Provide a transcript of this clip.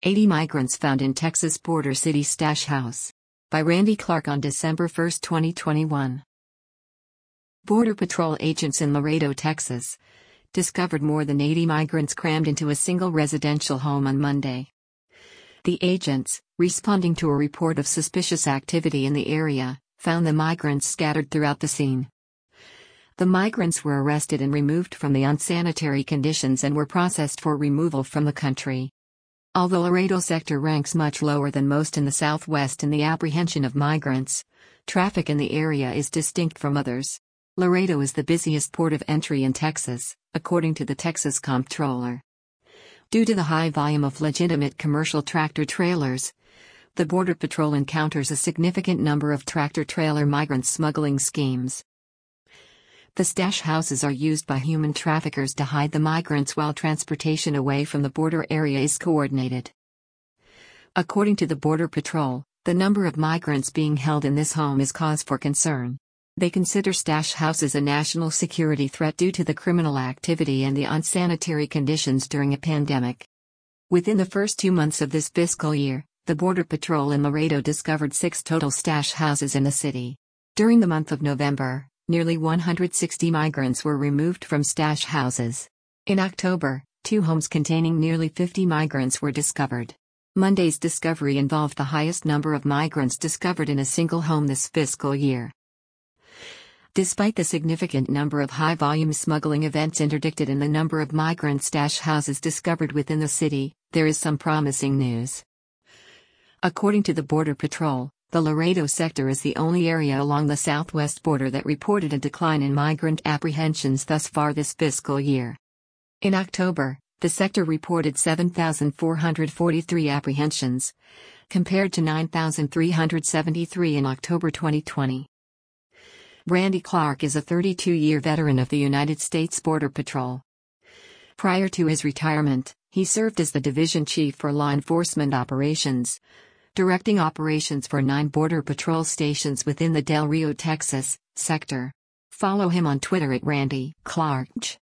80 migrants found in Texas border city stash house. By Randy Clark on December 1, 2021. Border Patrol agents in Laredo, Texas, discovered more than 80 migrants crammed into a single residential home on Monday. The agents, responding to a report of suspicious activity in the area, found the migrants scattered throughout the scene. The migrants were arrested and removed from the unsanitary conditions and were processed for removal from the country. Although Laredo sector ranks much lower than most in the Southwest in the apprehension of migrants, traffic in the area is distinct from others. Laredo is the busiest port of entry in Texas, according to the Texas Comptroller. Due to the high volume of legitimate commercial tractor-trailers, the Border Patrol encounters a significant number of tractor-trailer migrant smuggling schemes. The stash houses are used by human traffickers to hide the migrants while transportation away from the border area is coordinated. According to the Border Patrol, the number of migrants being held in this home is cause for concern. They consider stash houses a national security threat due to the criminal activity and the unsanitary conditions during a pandemic. Within the first 2 months of this fiscal year, the Border Patrol in Laredo discovered 6 total stash houses in the city. During the month of November, nearly 160 migrants were removed from stash houses. In October, 2 homes containing nearly 50 migrants were discovered. Monday's discovery involved the highest number of migrants discovered in a single home this fiscal year. Despite the significant number of high-volume smuggling events interdicted and the number of migrant stash houses discovered within the city, there is some promising news. According to the Border Patrol, the Laredo sector is the only area along the southwest border that reported a decline in migrant apprehensions thus far this fiscal year. In October, the sector reported 7,443 apprehensions, compared to 9,373 in October 2020. Randy Clark is a 32-year veteran of the United States Border Patrol. Prior to his retirement, he served as the division chief for law enforcement operations, directing operations for 9 Border Patrol stations within the Del Rio, Texas, sector. Follow him on Twitter at Randy Clark.